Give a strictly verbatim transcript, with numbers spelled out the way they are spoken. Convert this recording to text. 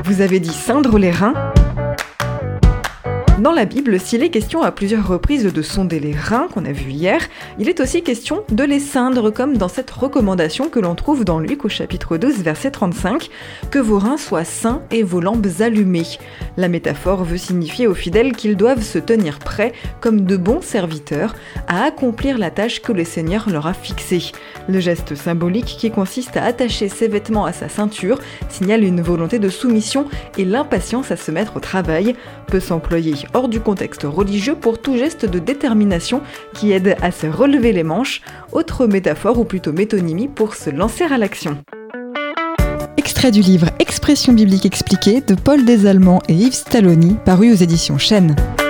Vous avez dit ceindre les reins ? Dans la Bible, s'il est question à plusieurs reprises de sonder les reins, qu'on a vu hier, il est aussi question de les ceindre, comme dans cette recommandation que l'on trouve dans Luc au chapitre douze, verset trente-cinq, « Que vos reins soient sains et vos lampes allumées ». La métaphore veut signifier aux fidèles qu'ils doivent se tenir prêts, comme de bons serviteurs, à accomplir la tâche que le Seigneur leur a fixée. Le geste symbolique qui consiste à attacher ses vêtements à sa ceinture signale une volonté de soumission et l'impatience à se mettre au travail, peut s'employer hors du contexte religieux pour tout geste de détermination qui aide à se relever les manches, autre métaphore ou plutôt métonymie pour se lancer à l'action. Extrait du livre Expression biblique expliquée de Paul Desallemands et Yves Stalloni, paru aux éditions Chênes.